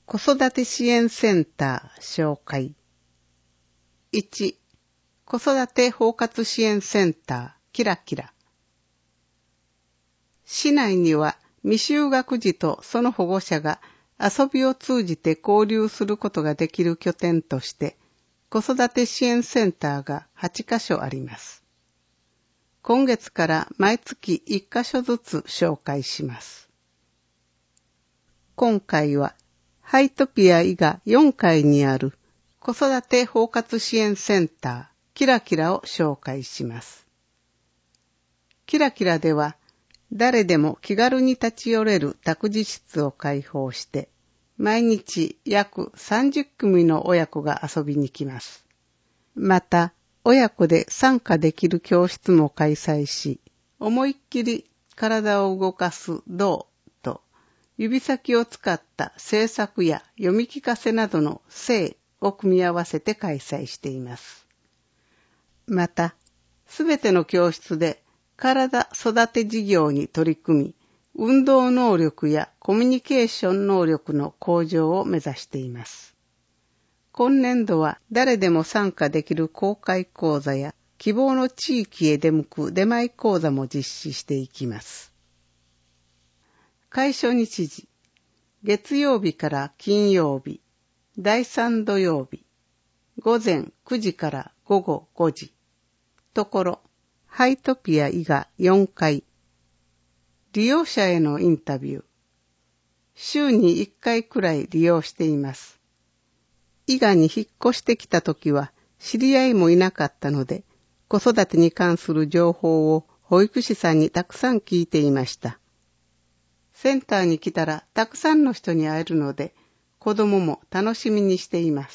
子育て支援センター紹介。1、子育て包括支援センターキラキラ。市内には未就学児とその保護者が遊びを通じて交流することができる拠点として子育て支援センターが8カ所あります。今月から毎月1カ所ずつ紹介します。今回はハイトピア伊賀4階にある子育て包括支援センターキラキラを紹介します。キラキラでは誰でも気軽に立ち寄れる託児室を開放して毎日約30組の親子が遊びに来ます。また親子で参加できる教室も開催し、思いっきり体を動かす動と指先を使った制作や読み聞かせなどの性を組み合わせて開催しています。また、すべての教室で体育て事業に取り組み、運動能力やコミュニケーション能力の向上を目指しています。今年度は誰でも参加できる公開講座や希望の地域へ出向く出前講座も実施していきます。開所日時、月曜日から金曜日、第3土曜日、午前9時から午後5時。ところ、ハイトピア伊賀4階。利用者へのインタビュー。週に1回くらい利用しています。伊賀に引っ越してきたときは知り合いもいなかったので、子育てに関する情報を保育士さんにたくさん聞いていました。センターに来たらたくさんの人に会えるので、子供も楽しみにしています。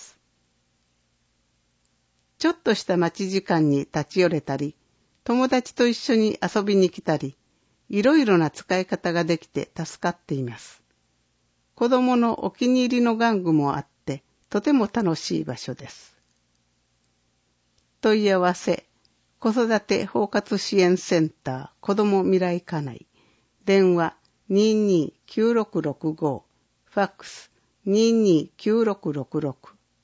ちょっとした待ち時間に立ち寄れたり、友達と一緒に遊びに来たり、いろいろな使い方ができて助かっています。子供のお気に入りの玩具もあって、とても楽しい場所です。問い合わせ、子育て包括支援センター子ども未来課内、電話229665、ファックス229666。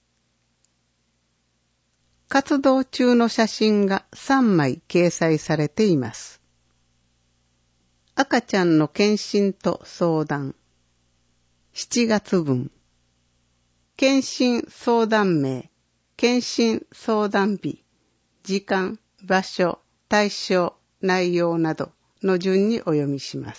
活動中の写真が3枚掲載されています。赤ちゃんの検診と相談。7月分。検診相談名、検診相談日、時間、場所、対象、内容などの順にお読みします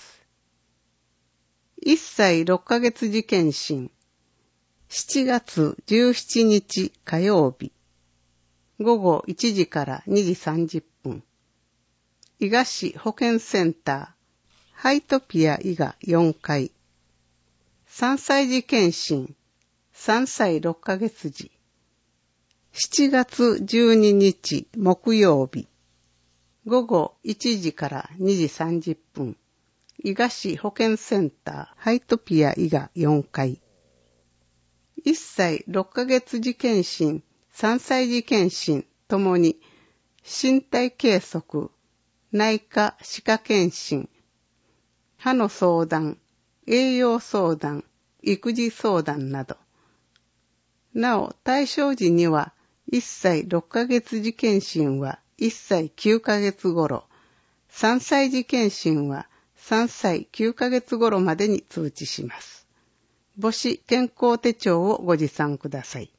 。1歳6ヶ月時検診。7月17日火曜日。午後1時から2時30分。伊賀市保健センター、ハイトピア伊賀4階。3歳児検診、3歳6ヶ月時。7月12日木曜日。午後1時から2時30分。伊賀市保健センター、ハイトピア伊賀4階。1歳6ヶ月時検診、3歳児検診ともに身体計測、内科歯科検診、歯の相談、栄養相談、育児相談など。なお、対象時には1歳6ヶ月時検診は1歳9ヶ月頃、3歳児検診は3歳9ヶ月頃までに通知します。母子健康手帳をご持参ください。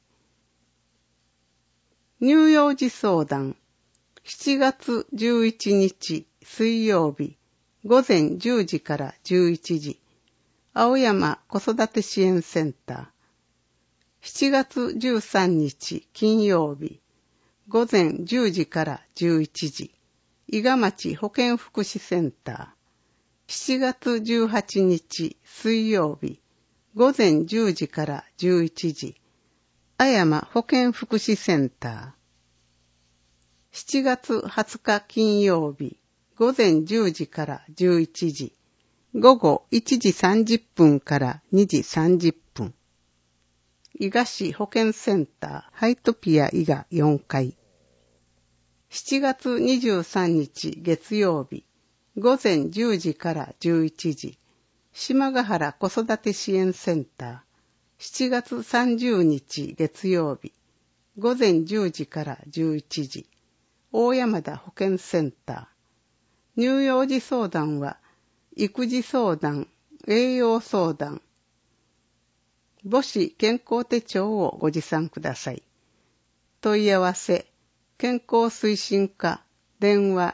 乳幼児相談。7月11日水曜日午前10時から11時。青山子育て支援センター。7月13日金曜日午前10時から11時。伊賀町保健福祉センター。7月18日水曜日午前10時から11時。阿山保健福祉センター。7月20日金曜日午前10時から11時。午後1時30分から2時30分。伊賀市保健センターハイトピア伊賀4階。7月23日月曜日午前10時から11時。島ヶ原子育て支援センター。 7月30日月曜日、午前10時から11時、大山田保健センター。乳幼児相談は、育児相談、栄養相談、母子健康手帳をご持参ください。問い合わせ、健康推進課、電話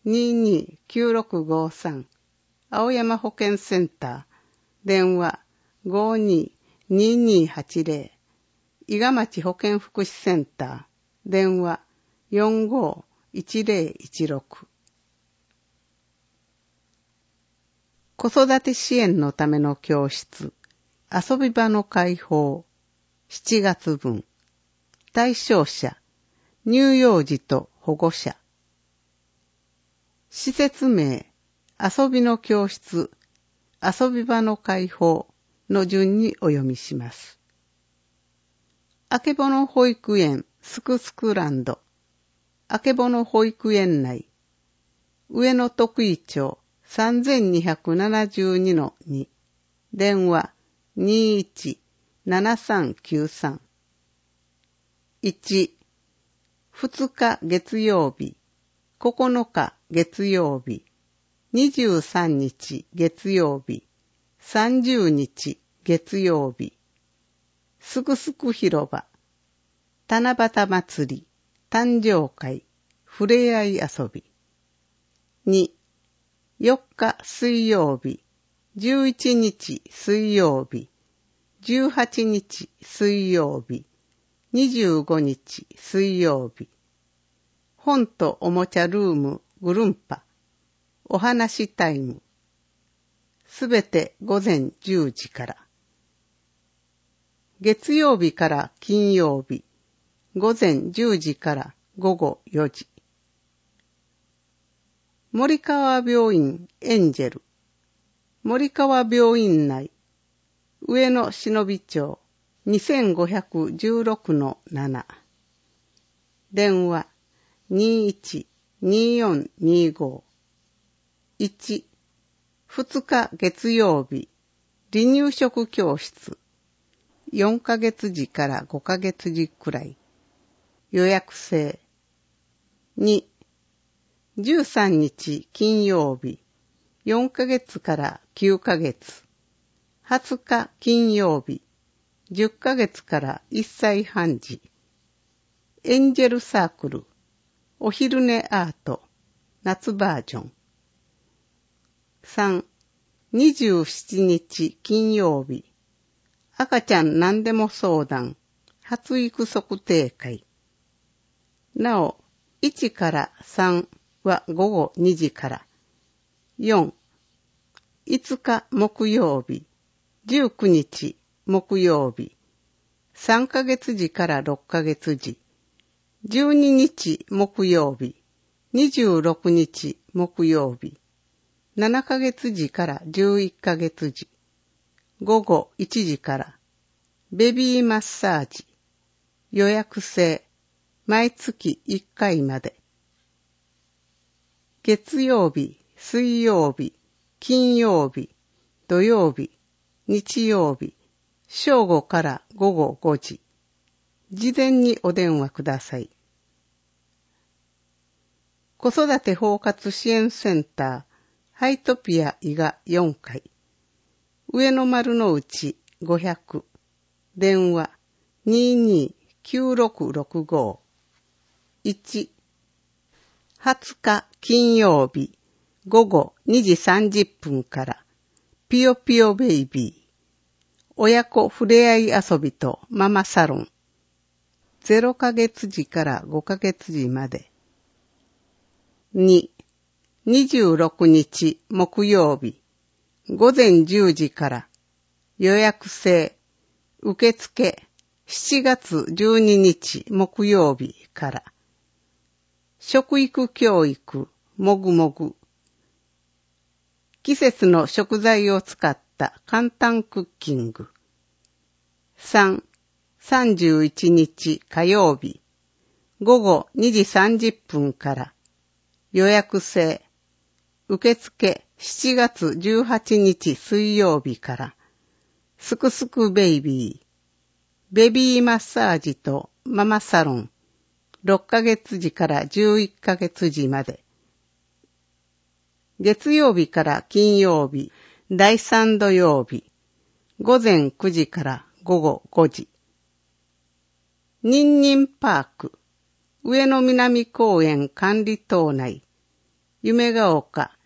229653、青山保健センター、電話522280、伊賀町保健福祉センター、電話451016。子育て支援のための教室、遊び場の開放、7月分。対象者、乳幼児と保護者。施設名、遊びの教室、遊び場の開放の順にお読みします。あけぼの保育園すくすくランド、あけぼの保育園内、上野徳井町 3272-2、電話217393。1、2日月曜日、9日月曜日、23日月曜日、30日月曜日、すくすく広場、七夕祭り、誕生会、ふれあい遊び。2、4日水曜日、11日水曜日、18日水曜日、25日水曜日。本とおもちゃルームぐるんぱ。お話タイム。すべて午前10時から。月曜日から金曜日、午前10時から午後4時。森川病院エンジェル。森川病院内、上野忍町 2516-7。電話212425。1、2日月曜日、離乳食教室。4ヶ月時から5ヶ月時くらい。予約制。2、13日金曜日、4ヶ月から9ヶ月。20日金曜日、10ヶ月から1歳半時。エンジェルサークル、お昼寝アート、夏バージョン。3、27日金曜日、赤ちゃん何でも相談、発育測定会。なお、1から3は午後2時から。4、5日木曜日、19日木曜日、3ヶ月時から6ヶ月時、12日木曜日、26日木曜日、7ヶ月時から11ヶ月時、午後1時から、ベビーマッサージ、予約制、毎月1回まで。月曜日、水曜日、金曜日、土曜日、日曜日、正午から午後5時。事前にお電話ください。子育て包括支援センター、ハイトピア伊賀4階。上野丸の内500。電話229665。1、20日金曜日午後2時30分からピヨピヨベイビー親子ふれあい遊びとママサロン0ヶ月時から5ヶ月時まで。2、26日木曜日午前10時から予約制受付7月12日木曜日から食育教育もぐもぐ季節の食材を使った簡単クッキング。3、31日火曜日午後2時30分から予約制受付7月18日水曜日からすくすくベイビーベビーマッサージとママサロン、6ヶ月時から11ヶ月時まで。月曜日から金曜日、第3土曜日、午前9時から午後5時。ニンニンパーク、上野南公園管理棟内、夢が丘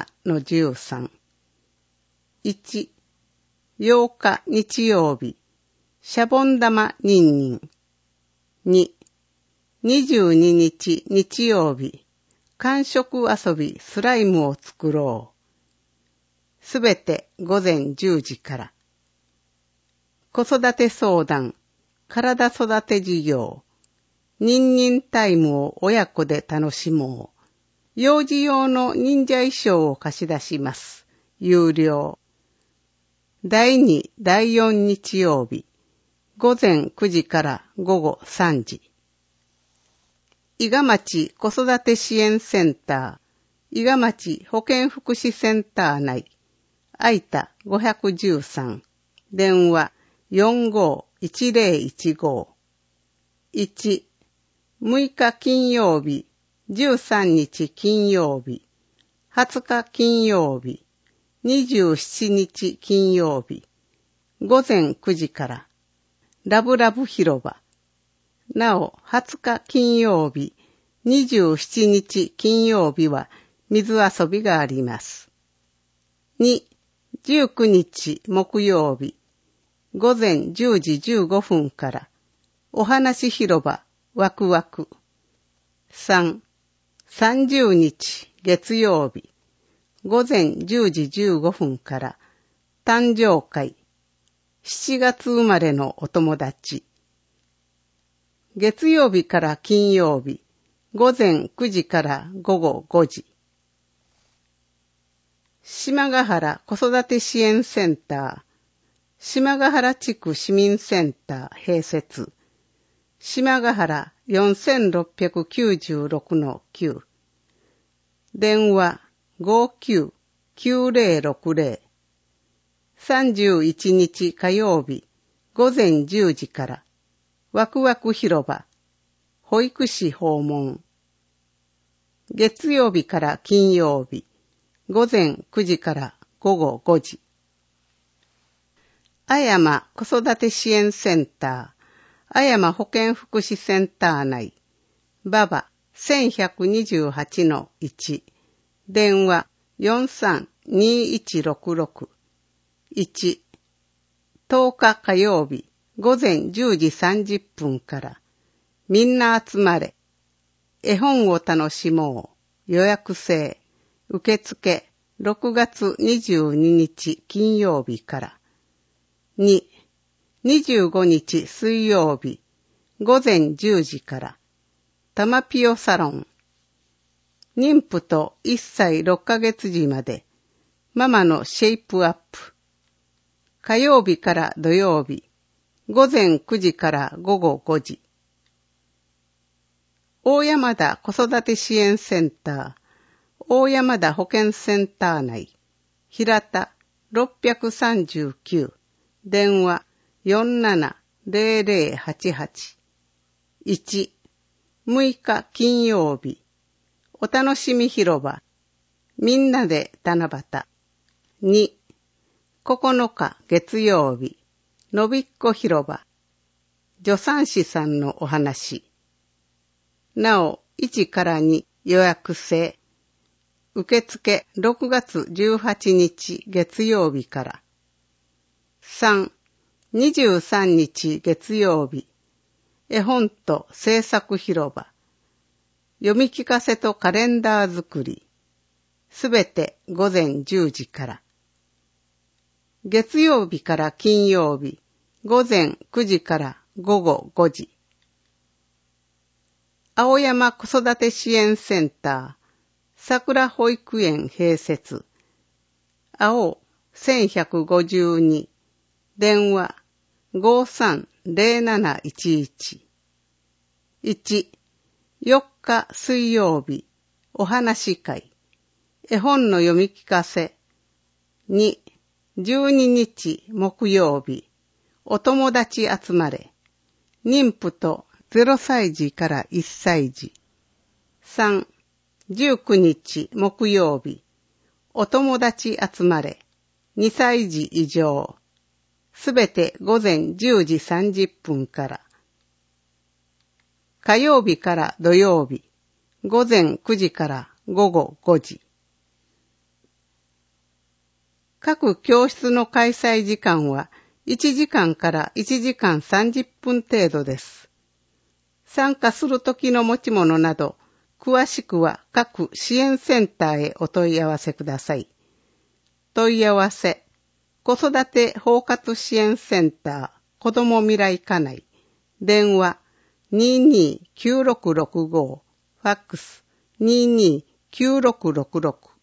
7-13。1、8日日曜日、シャボン玉ニンニン。2、22日日曜日、感触遊びスライムを作ろう。すべて午前10時から。子育て相談、体育て事業、ニンニンタイムを親子で楽しもう。幼児用の忍者衣装を貸し出します。有料。第2、第4日曜日、午前9時から午後3時。伊賀町子育て支援センター、伊賀町保健福祉センター内、空田513、電話451015。1、6日金曜日、13日金曜日、20日金曜日、27日金曜日、午前9時から、ラブラブ広場。なお、20日金曜日、27日金曜日は水遊びがあります。2、19日木曜日、午前10時15分から、お話広場ワクワク。3、30日月曜日、午前10時15分から、誕生会。7月生まれのお友達。月曜日から金曜日、午前9時から午後5時。島ヶ原子育て支援センター、島ヶ原地区市民センター併設。島ヶ原 4696-9。電話599060。31日火曜日、午前10時から、ワクワク広場、保育士訪問。月曜日から金曜日、午前9時から午後5時。あやま子育て支援センター、あやま保健福祉センター内、ババ 1128-1、電話432166。1、10日火曜日、午前10時30分から、みんな集まれ。絵本を楽しもう。予約制。受付6月22日金曜日から。2、25日水曜日、午前10時から。たまぴよサロン。妊婦と1歳6ヶ月時まで、ママのシェイプアップ。火曜日から土曜日、午前9時から午後5時。大山田子育て支援センター、大山田保健センター内、平田639、電話470088。1、6日金曜日、お楽しみ広場、みんなで七夕。2、9日月曜日、のびっこ広場、助産師さんのお話。なお、1から2予約制。受付6月18日月曜日から。3、23日月曜日、絵本と制作広場、読み聞かせとカレンダー作り。すべて午前10時から。月曜日から金曜日、午前9時から午後5時。青山子育て支援センター、桜保育園併設。青1152、電話530711。1、4日水曜日、お話会。絵本の読み聞かせ。2、12日木曜日、 お友達集まれ。妊婦と0歳児から1歳児。3、19日木曜日。お友達集まれ。2歳児以上。すべて午前10時30分から。火曜日から土曜日。午前9時から午後5時。各教室の開催時間は1時間から1時間30分程度です。参加する時の持ち物など、詳しくは各支援センターへお問い合わせください。問い合わせ、子育て包括支援センター、子ども未来課内、電話229665、ファックス229666